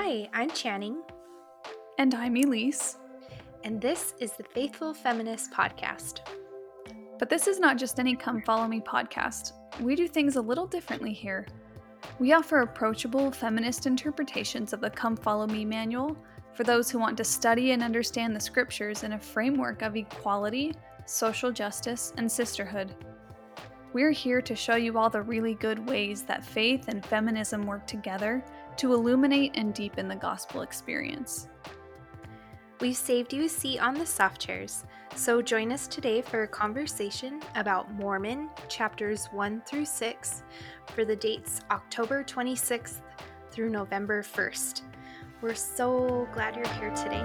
Hi, I'm Channing, And I'm Elise. and this is the Faithful Feminist Podcast. But this is not just any Come Follow Me podcast. We do things a little differently here. We offer approachable feminist interpretations of the Come Follow Me manual for those who want to study and understand the scriptures in a framework of equality, social justice, and sisterhood. We're here to show you all the really good ways that faith and feminism work together to illuminate and deepen the gospel experience. We've saved you a seat on the soft chairs, so join us today for a conversation about Mormon chapters 1 through 6 for the dates October 26th through November 1st. We're so glad you're here today.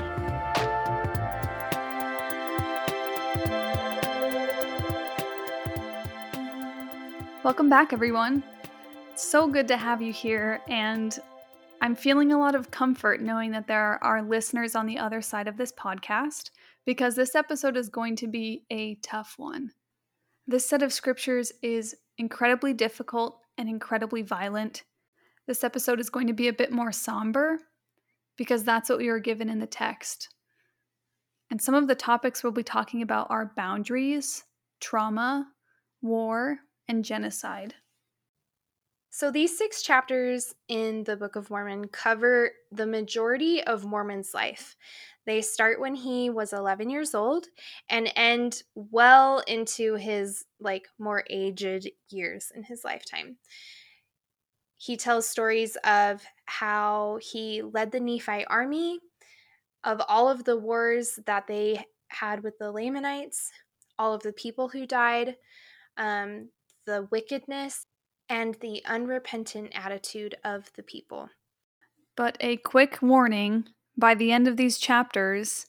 Welcome back, everyone. It's so good to have you here, and I'm feeling a lot of comfort knowing that there are listeners on the other side of this podcast, because this episode is going to be a tough one. This set of scriptures is incredibly difficult and incredibly violent. This episode is going to be a bit more somber, because that's what we were given in the text. And some of the topics we'll be talking about are boundaries, trauma, war, and genocide. So these 6 chapters in the Book of Mormon cover the majority of Mormon's life. They start when he was 11 years old and end well into his more aged years in his lifetime. He tells stories of how he led the Nephite army, of all of the wars that they had with the Lamanites, all of the people who died, the wickedness, and the unrepentant attitude of the people. But a quick warning, by the end of these chapters,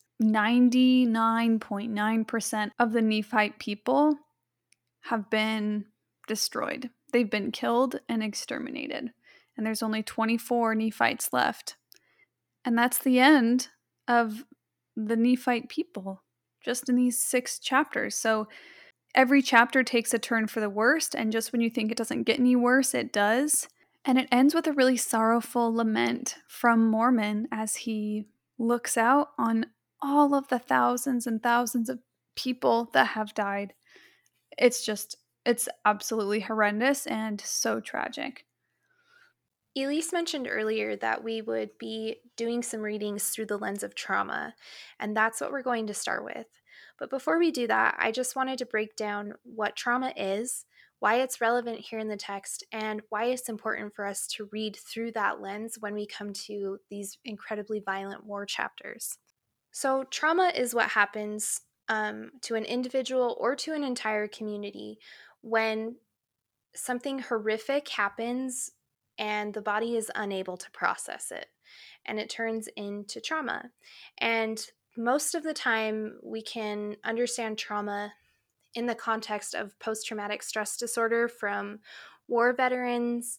99.9% of the Nephite people have been destroyed. They've been killed and exterminated. And there's only 24 Nephites left. And that's the end of the Nephite people, just in these 6 chapters. So every chapter takes a turn for the worst, and just when you think it doesn't get any worse, it does. And it ends with a really sorrowful lament from Mormon as he looks out on all of the thousands and thousands of people that have died. It's absolutely horrendous and so tragic. Elise mentioned earlier that we would be doing some readings through the lens of trauma, and that's what we're going to start with. But before we do that, I just wanted to break down what trauma is, why it's relevant here in the text, and why it's important for us to read through that lens when we come to these incredibly violent war chapters. So, trauma is what happens to an individual or to an entire community when something horrific happens and the body is unable to process it, and it turns into trauma. And most of the time, we can understand trauma in the context of post-traumatic stress disorder from war veterans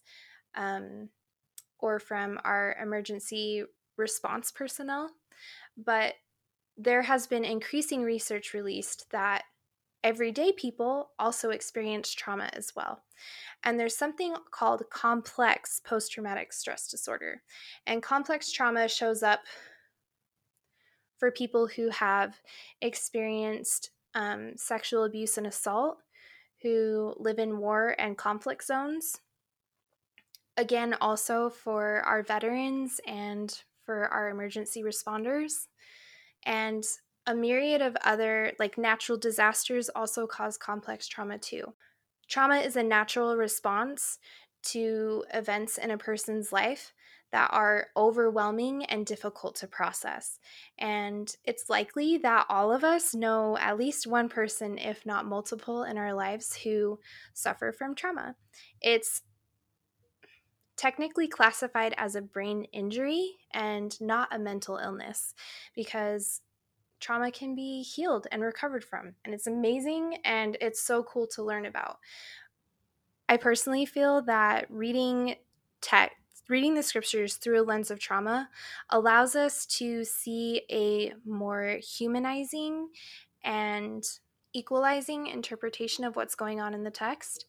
or from our emergency response personnel. But there has been increasing research released that everyday people also experience trauma as well. And there's something called complex post-traumatic stress disorder. And complex trauma shows up for people who have experienced sexual abuse and assault, who live in war and conflict zones. Again, also for our veterans and for our emergency responders. And a myriad of other, natural disasters also cause complex trauma too. Trauma is a natural response to events in a person's life that are overwhelming and difficult to process. And it's likely that all of us know at least one person, if not multiple, in our lives who suffer from trauma. It's technically classified as a brain injury and not a mental illness, because trauma can be healed and recovered from. And it's amazing, and it's so cool to learn about. I personally feel that reading the scriptures through a lens of trauma allows us to see a more humanizing and equalizing interpretation of what's going on in the text,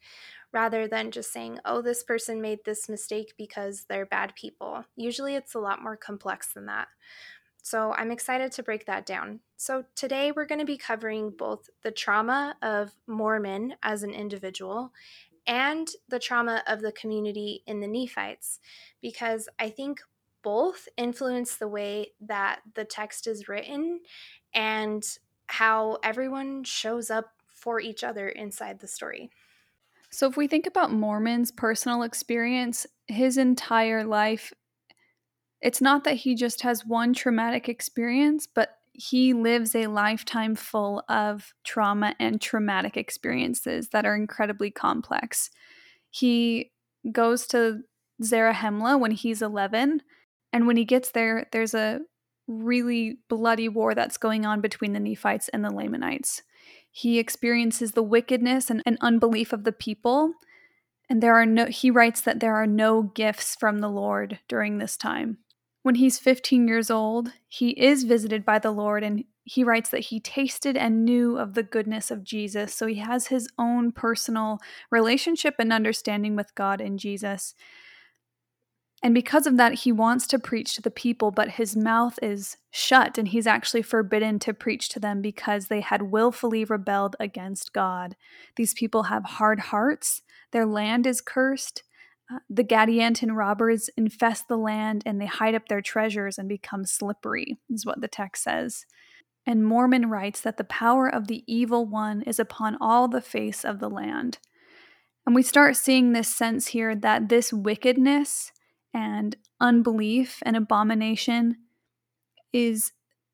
rather than just saying, oh, this person made this mistake because they're bad people. Usually it's a lot more complex than that. So I'm excited to break that down. So today we're going to be covering both the trauma of Mormon as an individual and the trauma of the community in the Nephites, because I think both influence the way that the text is written and how everyone shows up for each other inside the story. So, if we think about Mormon's personal experience, his entire life, it's not that he just has one traumatic experience, but he lives a lifetime full of trauma and traumatic experiences that are incredibly complex. He goes to Zarahemla when he's 11, and when he gets there, there's a really bloody war that's going on between the Nephites and the Lamanites. He experiences the wickedness and unbelief of the people, and he writes that there are no gifts from the Lord during this time. When he's 15 years old, he is visited by the Lord, and he writes that he tasted and knew of the goodness of Jesus. So he has his own personal relationship and understanding with God and Jesus. And because of that, he wants to preach to the people, but his mouth is shut, and he's actually forbidden to preach to them because they had willfully rebelled against God. These people have hard hearts, their land is cursed. The Gadianton robbers infest the land, and they hide up their treasures and become slippery, is what the text says. And Mormon writes that the power of the evil one is upon all the face of the land. And we start seeing this sense here that this wickedness and unbelief and abomination is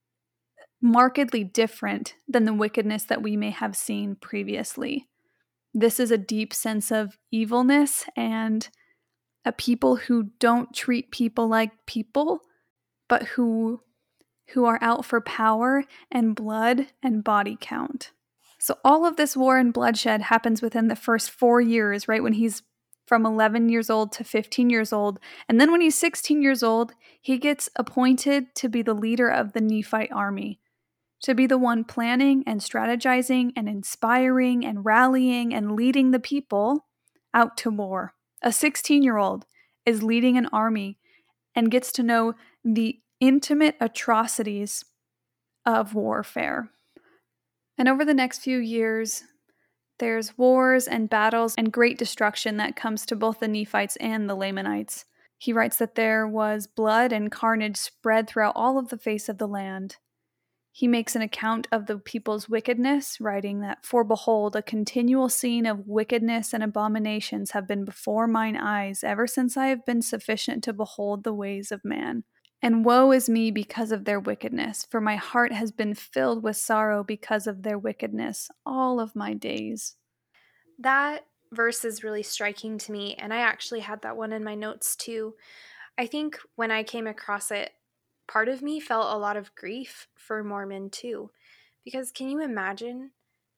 markedly different than the wickedness that we may have seen previously. This is a deep sense of evilness and a people who don't treat people like people, but who are out for power and blood and body count. So all of this war and bloodshed happens within the first 4 years, right? When he's from 11 years old to 15 years old. And then when he's 16 years old, he gets appointed to be the leader of the Nephite army, to be the one planning and strategizing and inspiring and rallying and leading the people out to war. A 16-year-old is leading an army and gets to know the intimate atrocities of warfare. And over the next few years, there's wars and battles and great destruction that comes to both the Nephites and the Lamanites. He writes that there was blood and carnage spread throughout all of the face of the land. He makes an account of the people's wickedness, writing that, "For behold, a continual scene of wickedness and abominations have been before mine eyes ever since I have been sufficient to behold the ways of man. And woe is me because of their wickedness, for my heart has been filled with sorrow because of their wickedness all of my days." That verse is really striking to me, and I actually had that one in my notes too. I think when I came across it, part of me felt a lot of grief for Mormon too. Because can you imagine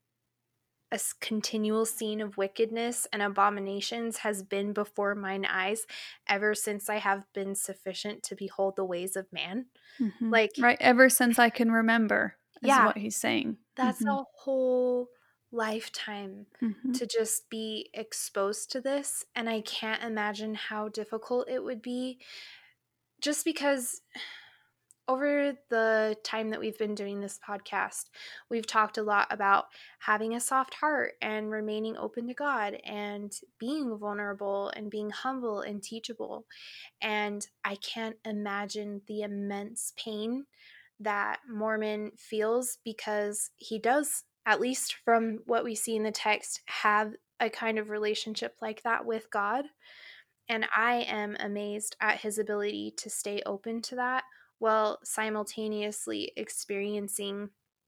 continual scene of wickedness and abominations has been before mine eyes ever since I have been sufficient to behold the ways of man? Like, Right, ever since I can remember, is yeah, what he's saying. that's a whole lifetime Hmm. to just be exposed to this. And I can't imagine how difficult it would be, just because over the time that we've been doing this podcast, we've talked a lot about having a soft heart and remaining open to God and being vulnerable and being humble and teachable. And I can't imagine the immense pain that Mormon feels, because he does, at least from what we see in the text, have a kind of relationship like that with God. And I am amazed at his ability to stay open to that while simultaneously experiencing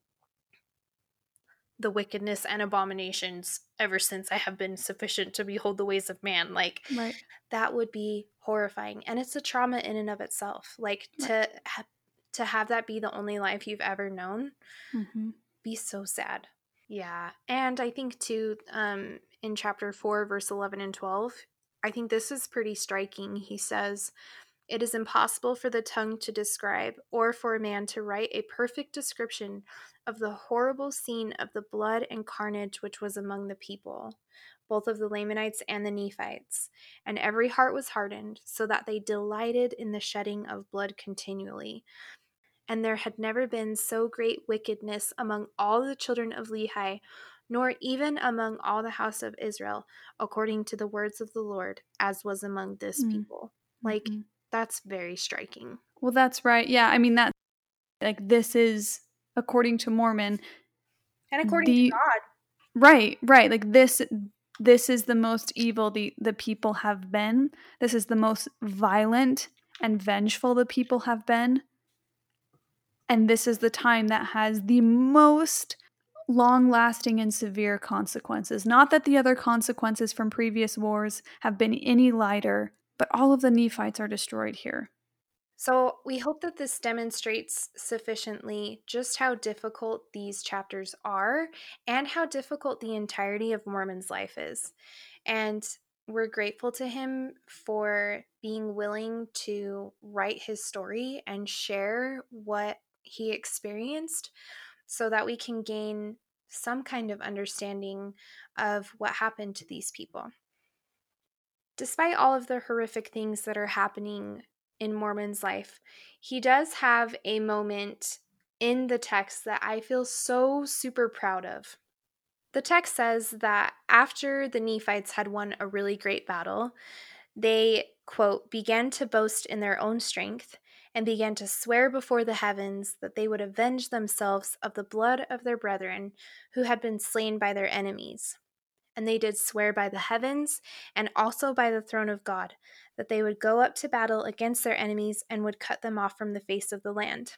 the wickedness and abominations ever since I have been sufficient to behold the ways of man. Like, Right, that would be horrifying. And it's a trauma in and of itself. Like, right. to have that be the only life you've ever known, Hmm. be so sad. Yeah. And I think too, in chapter 4, verse 11 and 12, I think this is pretty striking. He says, "It is impossible for the tongue to describe, or for a man to write a perfect description of the horrible scene of the blood and carnage which was among the people. both of the Lamanites and the Nephites, and every heart was hardened, so that they delighted in the shedding of blood continually. And there had never been so great wickedness among all the children of Lehi, nor even among all the house of Israel, according to the words of the Lord, as was among this people. Like, Mm-hmm. that's very striking. Well, that's right. Yeah, I mean, that, like, this is, according to Mormon, And according to the God. right, right. Like, this is the most evil the people have been. This is the most violent and vengeful the people have been. And this is the time that has the most long lasting and severe consequences. Not that the other consequences from previous wars have been any lighter, but all of the Nephites are destroyed here. So, we hope that this demonstrates sufficiently just how difficult these chapters are and how difficult the entirety of Mormon's life is. And we're grateful to him for being willing to write his story and share what he experienced so that we can gain some kind of understanding of what happened to these people. Despite all of the horrific things that are happening in Mormon's life, he does have a moment in the text that I feel so super proud of. The text says that after the Nephites had won a really great battle, they, quote, began to boast in their own strength and began to swear before the heavens that they would avenge themselves of the blood of their brethren who had been slain by their enemies. And they did swear by the heavens and also by the throne of God that they would go up to battle against their enemies and would cut them off from the face of the land.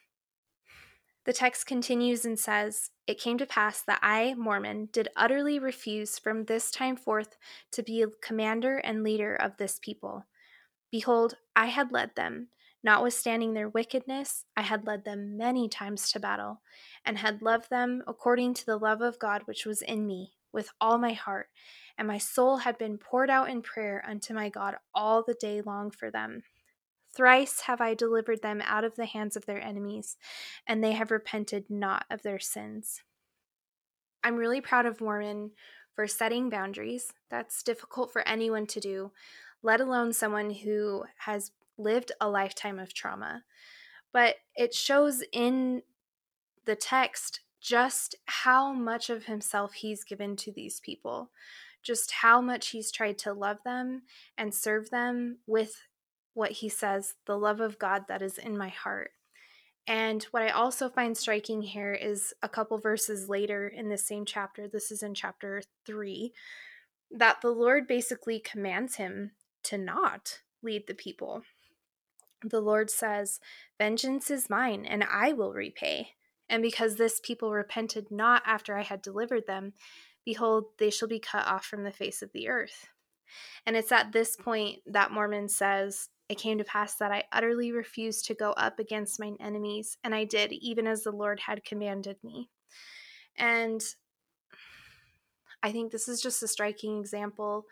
The text continues and says, "It came to pass that I, Mormon, did utterly refuse from this time forth to be commander and leader of this people. Behold, I had led them, notwithstanding their wickedness, I had led them many times to battle, and had loved them according to the love of God which was in me, with all my heart, and my soul had been poured out in prayer unto my God all the day long for them. Thrice have I delivered them out of the hands of their enemies, and they have repented not of their sins." I'm really proud of Mormon for setting boundaries. That's difficult for anyone to do, let alone someone who has lived a lifetime of trauma. But it shows in the text just how much of himself he's given to these people, just how much he's tried to love them and serve them with what he says, the love of God that is in my heart. And what I also find striking here is a couple verses later in this same chapter, this is in chapter 3, that the Lord basically commands him to not lead the people. The Lord says, "Vengeance is mine, and I will repay. And because this people repented not after I had delivered them, behold, they shall be cut off from the face of the earth." And it's at this point that Mormon says, "It came to pass that I utterly refused to go up against mine enemies, and I did, even as the Lord had commanded me." And I think this is just a striking example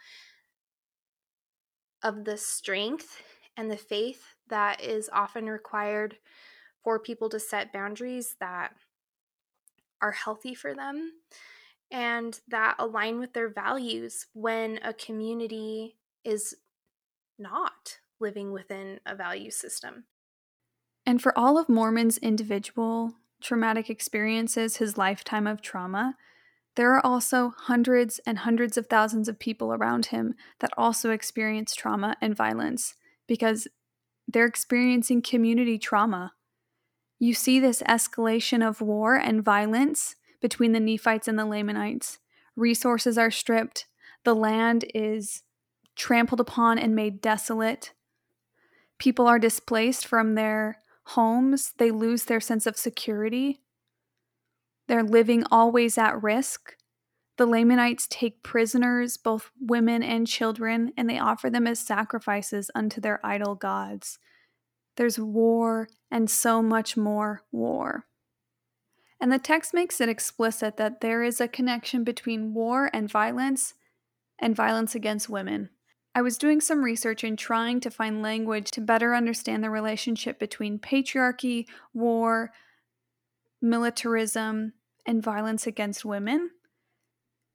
of the strength and the faith that is often required for people to set boundaries that are healthy for them and that align with their values when a community is not living within a value system. And for all of Mormon's individual traumatic experiences, his lifetime of trauma, there are also hundreds and hundreds of thousands of people around him that also experience trauma and violence because they're experiencing community trauma. You see this escalation of war and violence between the Nephites and the Lamanites. Resources are stripped, the land is trampled upon and made desolate. People are displaced from their homes, they lose their sense of security. They're living always at risk. The Lamanites take prisoners, both women and children, and they offer them as sacrifices unto their idol gods. There's war and so much more war. And the text makes it explicit that there is a connection between war and violence against women. I was doing some research and trying to find language to better understand the relationship between patriarchy, war, militarism, and violence against women.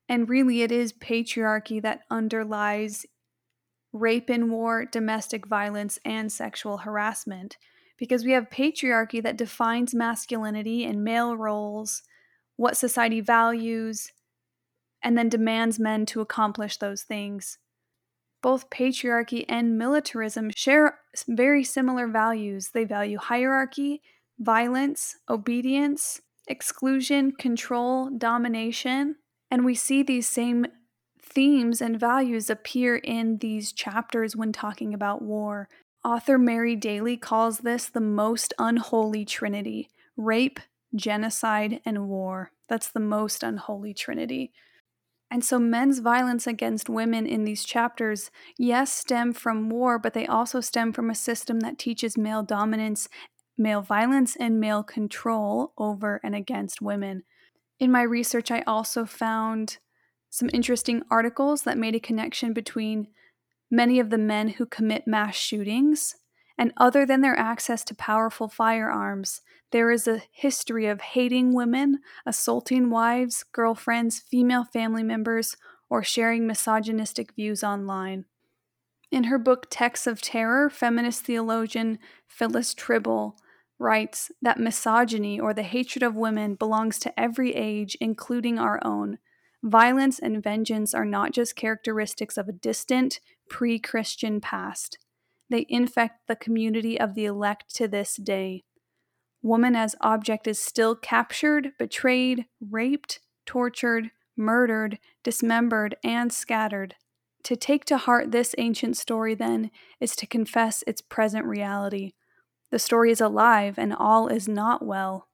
And really, it is patriarchy that underlies rape in war, domestic violence, and sexual harassment. Because we have patriarchy that defines masculinity and male roles, what society values, and then demands men to accomplish those things. Both patriarchy and militarism share very similar values. They value hierarchy, violence, obedience, exclusion, control, domination. And we see these same themes and values appear in these chapters when talking about war. Author Mary Daly calls this the most unholy trinity: rape, genocide, and war. That's the most unholy trinity. And so men's violence against women in these chapters, yes, stem from war, but they also stem from a system that teaches male dominance, male violence, and male control over and against women. In my research, I also found some interesting articles that made a connection between many of the men who commit mass shootings, and other than their access to powerful firearms, there is a history of hating women, assaulting wives, girlfriends, female family members, or sharing misogynistic views online. In her book Texts of Terror, feminist theologian Phyllis Tribble writes that misogyny, or the hatred of women, belongs to every age, including our own. Violence and vengeance are not just characteristics of a distant, pre Christian past. They infect the community of the elect to this day. Woman as object is still captured, betrayed, raped, tortured, murdered, dismembered, and scattered. To take to heart this ancient story, then, is to confess its present reality. The story is alive, and all is not well.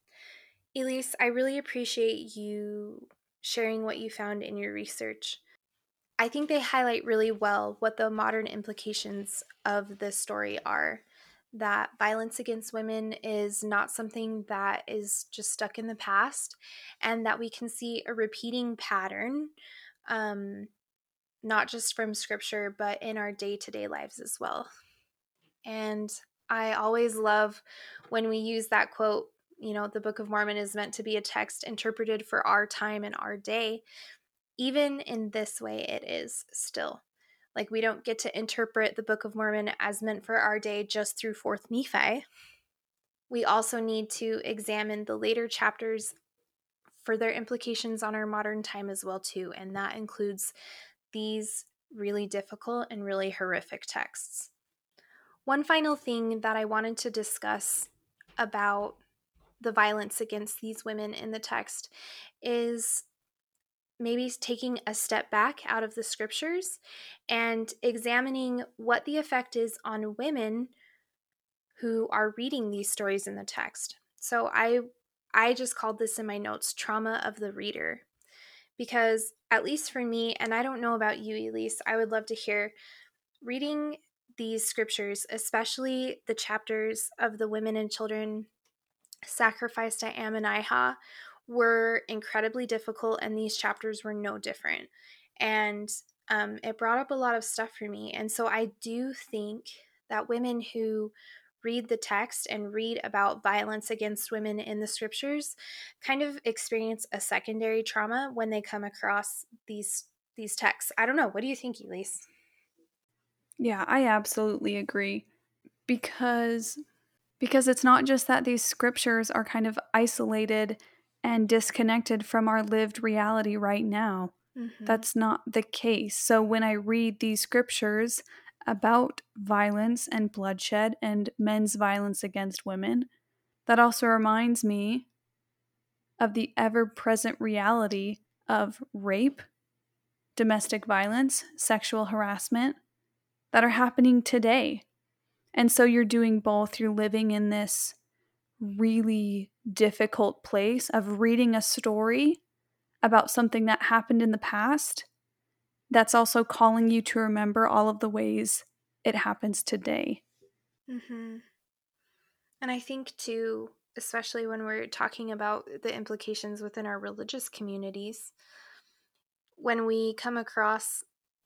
Elise, I really appreciate you sharing what you found in your research. I think they highlight really well what the modern implications of this story are. That violence against women is not something that is just stuck in the past, and that we can see a repeating pattern, um, not just from scripture, but in our day to day lives as well. And I always love when we use that quote, the Book of Mormon is meant to be a text interpreted for our time and our day. Even in this way, it is still. Like, we don't get to interpret the Book of Mormon as meant for our day just through 4th Nephi. We also need to examine the later chapters for their implications on our modern time as well, too. And that includes these really difficult and really horrific texts. One final thing that I wanted to discuss about the violence against these women in the text is maybe taking a step back out of the scriptures and examining what the effect is on women who are reading these stories in the text. So I just called this in my notes trauma of the reader, because at least for me, and I don't know about you, Elise, I would love to hear reading these scriptures, especially the chapters of the women and children sacrificed at Ammonihah, were incredibly difficult, and these chapters were no different. And it brought up a lot of stuff for me. And so I do think that women who read the text and read about violence against women in the scriptures kind of experience a secondary trauma when they come across these texts. I don't know. What do you think, Elise? Yeah, I absolutely agree. Because it's not just that these scriptures are kind of isolated and disconnected from our lived reality right now. Mm-hmm. That's not the case. So when I read these scriptures about violence and bloodshed and men's violence against women, that also reminds me of the ever present reality of rape, domestic violence, sexual harassment that are happening today. And so you're doing both. You're living in this really difficult place of reading a story about something that happened in the past that's also calling you to remember all of the ways it happens today. Mm-hmm. And I think, too, especially when we're talking about the implications within our religious communities, when we come across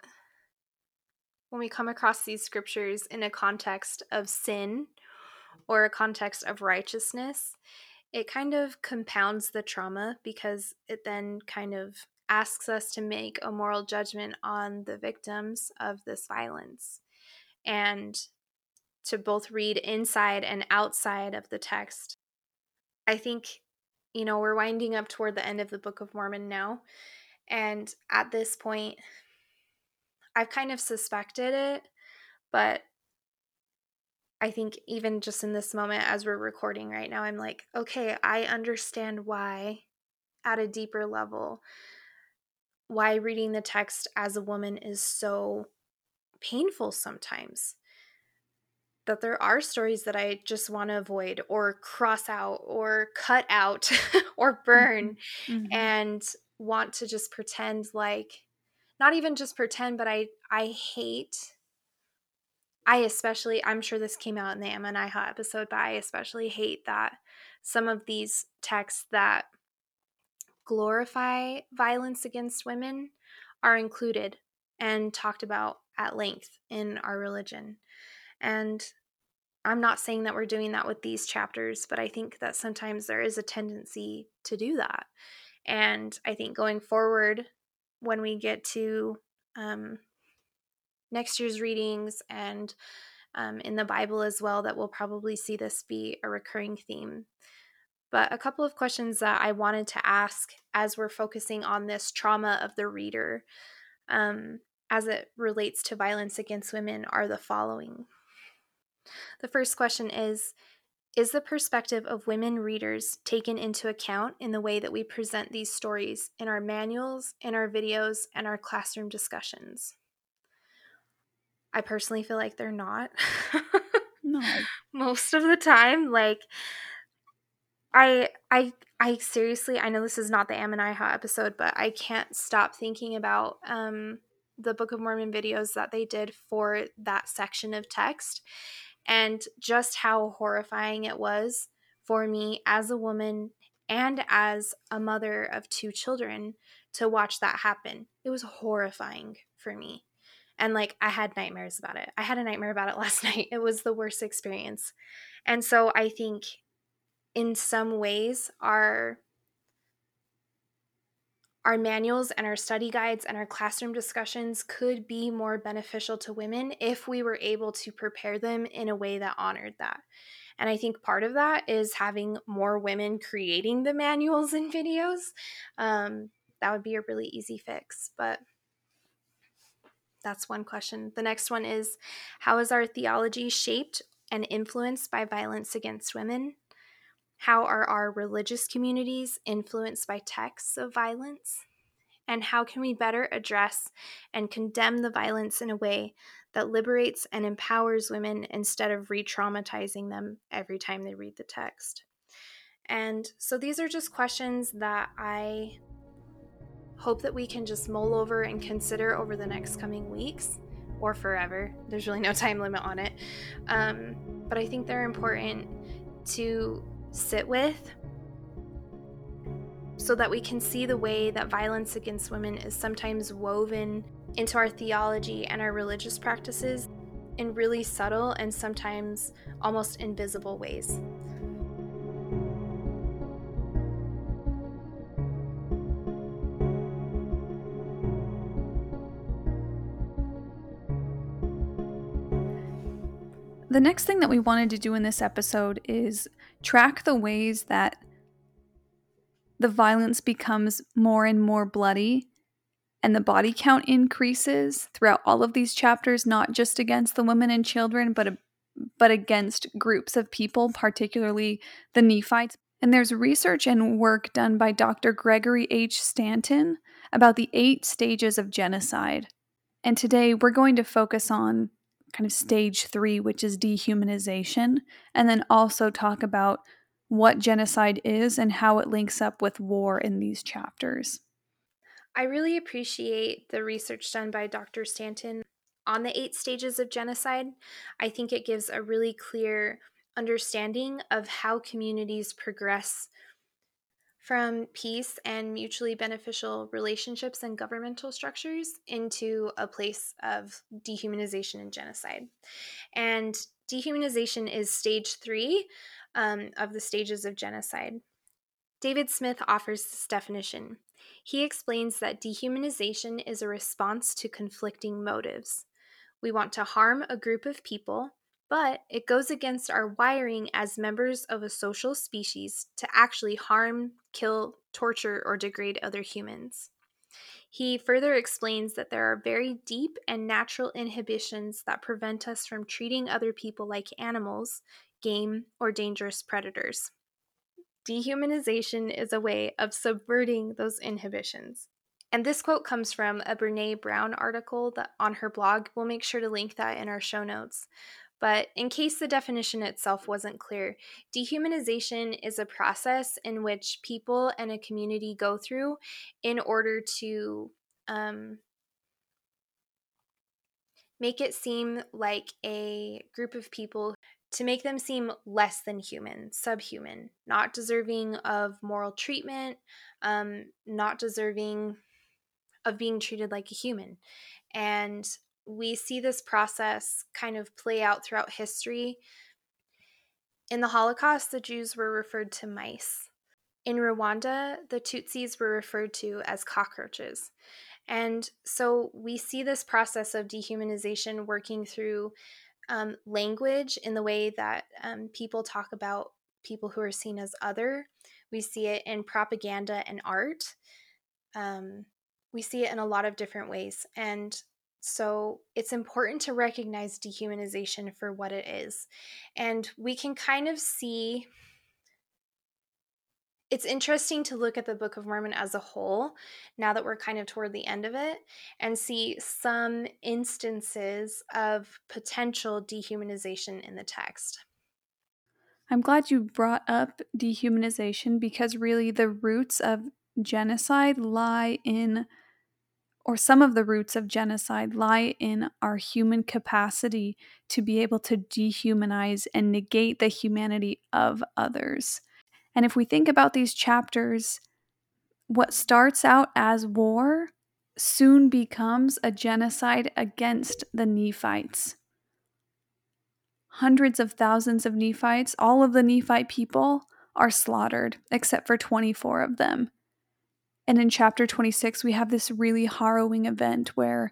these scriptures in a context of sin or a context of righteousness, it kind of compounds the trauma, because it then kind of asks us to make a moral judgment on the victims of this violence, and to both read inside and outside of the text. I think, we're winding up toward the end of the Book of Mormon now. And at this point, I've kind of suspected it, but I think even just in this moment as we're recording right now, I'm like, okay, I understand why, at a deeper level, why reading the text as a woman is so painful sometimes. That there are stories that I just want to avoid or cross out or cut out or burn, Mm-hmm. and want to just pretend like, not even just pretend, but I hate, I especially, I'm sure this came out in the Ammonihah episode, but I especially hate that some of these texts that glorify violence against women are included and talked about at length in our religion. And I'm not saying that we're doing that with these chapters, but I think that sometimes there is a tendency to do that. And I think going forward, when we get to next year's readings and in the Bible as well, that we'll probably see this be a recurring theme. But a couple of questions that I wanted to ask as we're focusing on this trauma of the reader, as it relates to violence against women, are the following. The first question is the perspective of women readers taken into account in the way that we present these stories in our manuals, in our videos, and our classroom discussions? I personally feel like they're not. No. Most of the time, like, I seriously, I know this is not the Ammonihah episode, but I can't stop thinking about the Book of Mormon videos that they did for that section of text, and just how horrifying it was for me as a woman and as a mother of 2 children to watch that happen. It was horrifying for me. And like, I had nightmares about it. I had a nightmare about it last night. It was the worst experience. And so I think in some ways our manuals and our study guides and our classroom discussions could be more beneficial to women if we were able to prepare them in a way that honored that. And I think part of that is having more women creating the manuals and videos. That would be a really easy fix, but that's one question. The next one is, how is our theology shaped and influenced by violence against women? How are our religious communities influenced by texts of violence? And how can we better address and condemn the violence in a way that liberates and empowers women instead of re-traumatizing them every time they read the text? And so these are just questions that I hope that we can just mull over and consider over the next coming weeks or forever. There's really no time limit on it. But I think they're important to sit with so that we can see the way that violence against women is sometimes woven into our theology and our religious practices in really subtle and sometimes almost invisible ways. The next thing that we wanted to do in this episode is track the ways that the violence becomes more and more bloody and the body count increases throughout all of these chapters, not just against the women and children, but against groups of people, particularly the Nephites. And there's research and work done by Dr. Gregory H. Stanton about the 8 stages of genocide. And today we're going to focus on kind of stage 3, which is dehumanization, and then also talk about what genocide is and how it links up with war in these chapters. I really appreciate the research done by Dr. Stanton on the 8 stages of genocide. I think it gives a really clear understanding of how communities progress from peace and mutually beneficial relationships and governmental structures into a place of dehumanization and genocide. And dehumanization is stage 3 of the stages of genocide. David Smith offers this definition. He explains that dehumanization is a response to conflicting motives. We want to harm a group of people, but it goes against our wiring as members of a social species to actually harm, kill, torture, or degrade other humans. He further explains that there are very deep and natural inhibitions that prevent us from treating other people like animals, game, or dangerous predators. Dehumanization is a way of subverting those inhibitions. And this quote comes from a Brene Brown article that on her blog. We'll make sure to link that in our show notes. But in case the definition itself wasn't clear, dehumanization is a process in which people and a community go through in order to um, make it seem like a group of people, to make them seem less than human, subhuman, not deserving of moral treatment, not deserving of being treated like a human. And we see this process kind of play out throughout history. In the Holocaust, the Jews were referred to mice. In Rwanda, the Tutsis were referred to as cockroaches. And so we see this process of dehumanization working through language in the way that people talk about people who are seen as other. We see it in propaganda and art. We see it in a lot of different ways. And so it's important to recognize dehumanization for what it is. And we can kind of see, it's interesting to look at the Book of Mormon as a whole, now that we're kind of toward the end of it, and see some instances of potential dehumanization in the text. I'm glad you brought up dehumanization because really the roots of genocide lie in, or some of the roots of genocide lie in our human capacity to be able to dehumanize and negate the humanity of others. And if we think about these chapters, what starts out as war soon becomes a genocide against the Nephites. Hundreds of thousands of Nephites, all of the Nephite people, are slaughtered, except for 24 of them. And in chapter 26, we have this really harrowing event where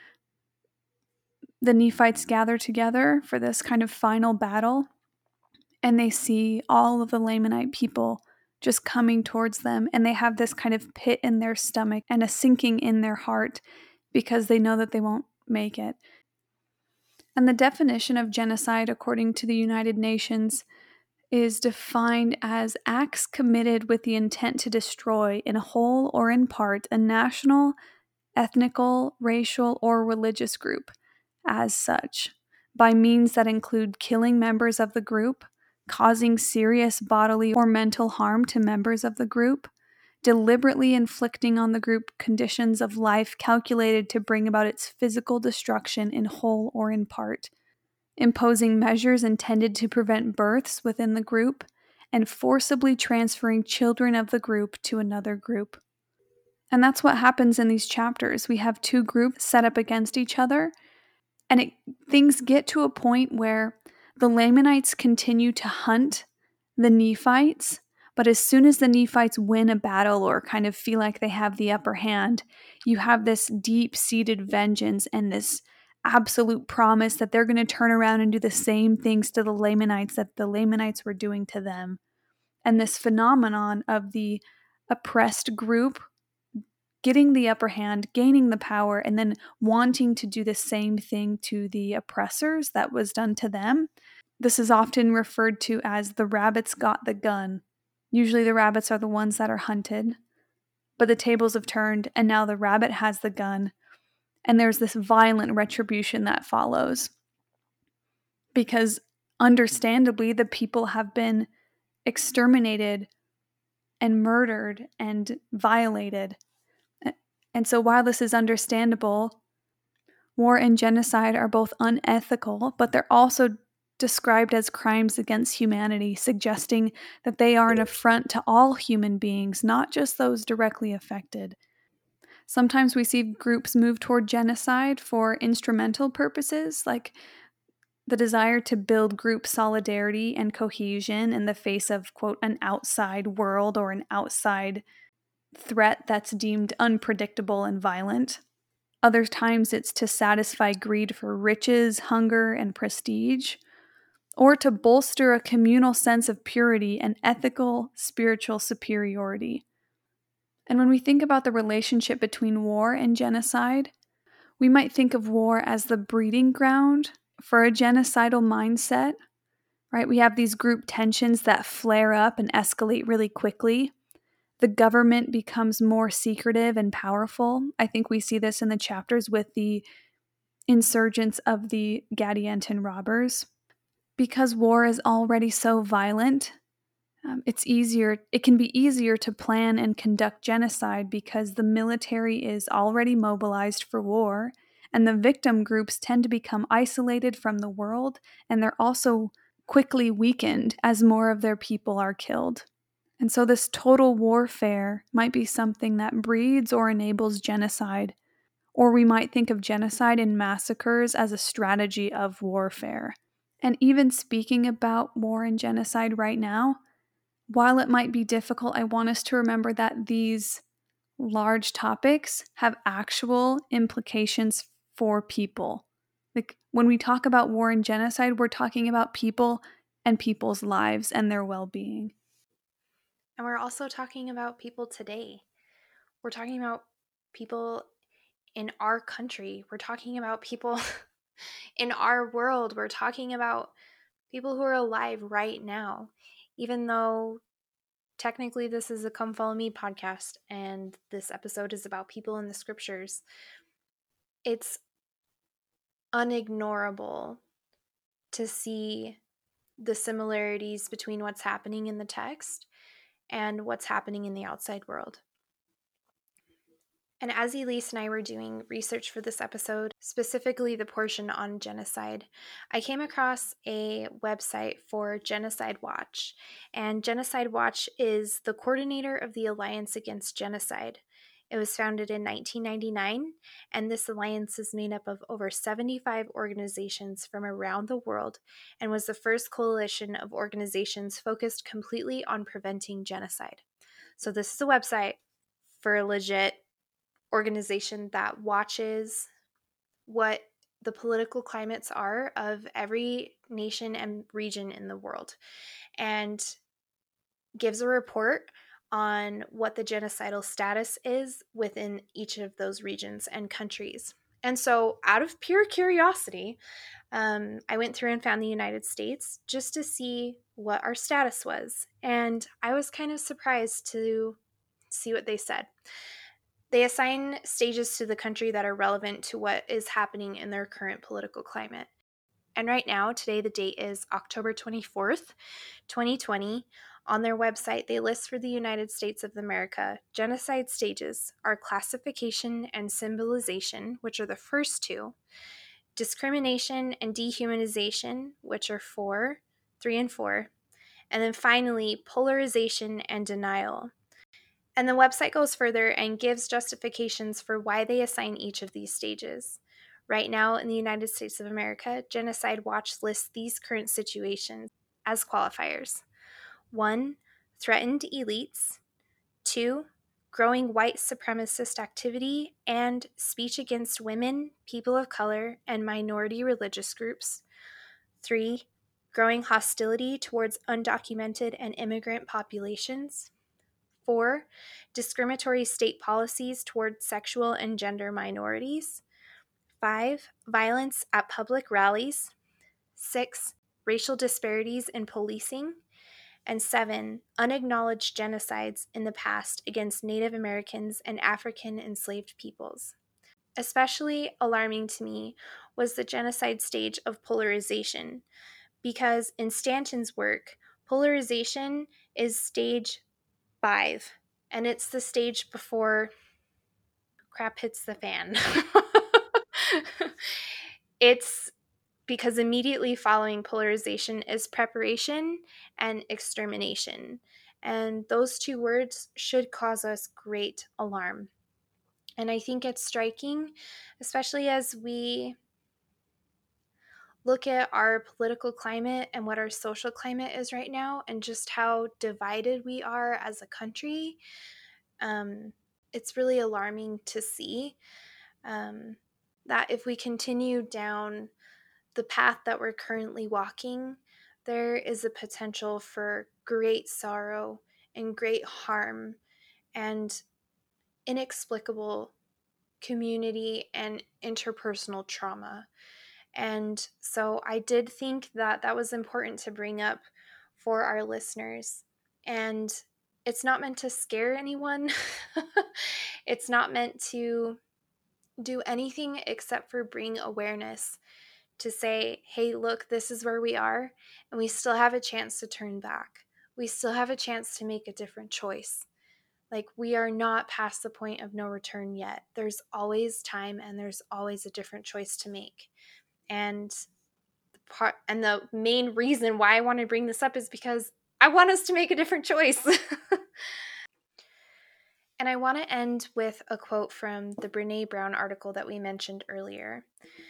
the Nephites gather together for this kind of final battle, and they see all of the Lamanite people just coming towards them, and they have this kind of pit in their stomach and a sinking in their heart because they know that they won't make it. And the definition of genocide, according to the United Nations, is defined as acts committed with the intent to destroy, in whole or in part, a national, ethnical, racial, or religious group as such, by means that include killing members of the group, causing serious bodily or mental harm to members of the group, deliberately inflicting on the group conditions of life calculated to bring about its physical destruction in whole or in part, imposing measures intended to prevent births within the group, and forcibly transferring children of the group to another group. And that's what happens in these chapters. We have two groups set up against each other, and things get to a point where the Lamanites continue to hunt the Nephites, but as soon as the Nephites win a battle or kind of feel like they have the upper hand, you have this deep-seated vengeance and this absolute promise that they're going to turn around and do the same things to the Lamanites that the Lamanites were doing to them. And this phenomenon of the oppressed group getting the upper hand, gaining the power, and then wanting to do the same thing to the oppressors that was done to them. This is often referred to as the rabbits got the gun. Usually the rabbits are the ones that are hunted, but the tables have turned and now the rabbit has the gun, and there's this violent retribution that follows. Because understandably, the people have been exterminated and murdered and violated. And so while this is understandable, war and genocide are both unethical, but they're also described as crimes against humanity, suggesting that they are an affront to all human beings, not just those directly affected. Sometimes we see groups move toward genocide for instrumental purposes, like the desire to build group solidarity and cohesion in the face of, quote, an outside world or an outside threat that's deemed unpredictable and violent. Other times it's to satisfy greed for riches, hunger, and prestige, or to bolster a communal sense of purity and ethical, spiritual superiority. And when we think about the relationship between war and genocide, we might think of war as the breeding ground for a genocidal mindset, right? We have these group tensions that flare up and escalate really quickly. The government becomes more secretive and powerful. I think we see this in the chapters with the insurgents of the Gadianton robbers. Because war is already so violent, it can be easier to plan and conduct genocide because the military is already mobilized for war, and the victim groups tend to become isolated from the world, and they're also quickly weakened as more of their people are killed. And so, this total warfare might be something that breeds or enables genocide, or we might think of genocide and massacres as a strategy of warfare. And even speaking about war and genocide right now, while it might be difficult, I want us to remember that these large topics have actual implications for people. Like when we talk about war and genocide, we're talking about people and people's lives and their well being. And we're also talking about people today. We're talking about people in our country. We're talking about people in our world. We're talking about people who are alive right now. Even though technically this is a Come Follow Me podcast and this episode is about people in the scriptures, it's unignorable to see the similarities between what's happening in the text and what's happening in the outside world. And as Elise and I were doing research for this episode, specifically the portion on genocide, I came across a website for Genocide Watch. And Genocide Watch is the coordinator of the Alliance Against Genocide. It was founded in 1999, and this alliance is made up of over 75 organizations from around the world and was the first coalition of organizations focused completely on preventing genocide. So, this is a website for a legit organization that watches what the political climates are of every nation and region in the world and gives a report on what the genocidal status is within each of those regions and countries. And so, out of pure curiosity, I went through and found the United States just to see what our status was. And I was kind of surprised to see what they said. They assign stages to the country that are relevant to what is happening in their current political climate. And right now, today, the date is October 24th, 2020. On their website, they list for the United States of America genocide stages are classification and symbolization, which are the first two, discrimination and dehumanization, which are 3 and 4, and then finally, polarization and denial. And the website goes further and gives justifications for why they assign each of these stages. Right now, in the United States of America, Genocide Watch lists these current situations as qualifiers: 1. Threatened elites, 2. Growing white supremacist activity and speech against women, people of color, and minority religious groups, 3. Growing hostility towards undocumented and immigrant populations, 4. Discriminatory state policies toward sexual and gender minorities, 5. Violence at public rallies, 6. Racial disparities in policing, and 7. Unacknowledged genocides in the past against Native Americans and African enslaved peoples. Especially alarming to me was the genocide stage of polarization, because in Stanton's work, polarization is stage 5, and it's the stage before crap hits the fan. It's because immediately following polarization is preparation and extermination. And those two words should cause us great alarm. And I think it's striking, especially as we look at our political climate and what our social climate is right now, and just how divided we are as a country. It's really alarming to see that if we continue down the path that we're currently walking, there is a potential for great sorrow and great harm and inexplicable community and interpersonal trauma. And so I did think that that was important to bring up for our listeners. And it's not meant to scare anyone. It's not meant to do anything except for bring awareness to say, hey, look, this is where we are, and we still have a chance to turn back. We still have a chance to make a different choice. Like, we are not past the point of no return yet. There's always time, and there's always a different choice to make. And the main reason why I want to bring this up is because I want us to make a different choice. And I want to end with a quote from the Brene Brown article that we mentioned earlier.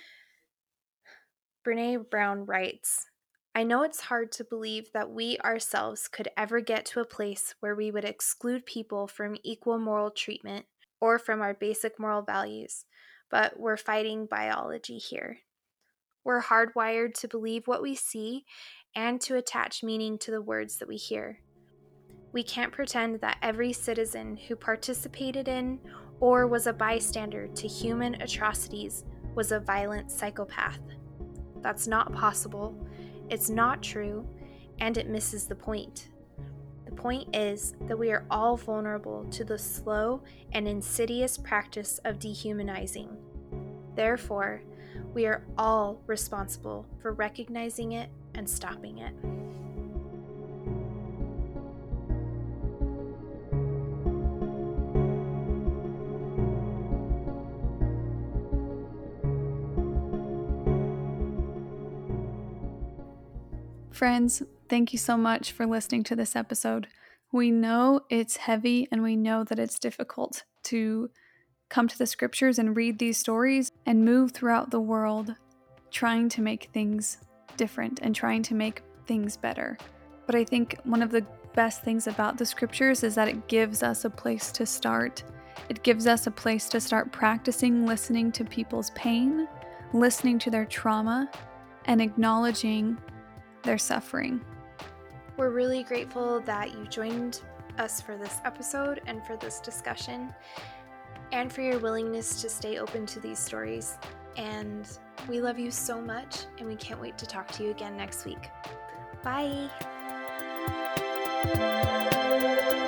Brene Brown writes, I know it's hard to believe that we ourselves could ever get to a place where we would exclude people from equal moral treatment or from our basic moral values, but we're fighting biology here. We're hardwired to believe what we see and to attach meaning to the words that we hear. We can't pretend that every citizen who participated in or was a bystander to human atrocities was a violent psychopath. That's not possible, it's not true, and it misses the point. The point is that we are all vulnerable to the slow and insidious practice of dehumanizing. Therefore, we are all responsible for recognizing it and stopping it. Friends, thank you so much for listening to this episode. We know it's heavy and we know that it's difficult to come to the scriptures and read these stories and move throughout the world trying to make things different and trying to make things better. But I think one of the best things about the scriptures is that it gives us a place to start. It gives us a place to start practicing listening to people's pain, listening to their trauma, and acknowledging their suffering. We're really grateful that you joined us for this episode and for this discussion, and for your willingness to stay open to these stories. And we love you so much, and we can't wait to talk to you again next week. Bye!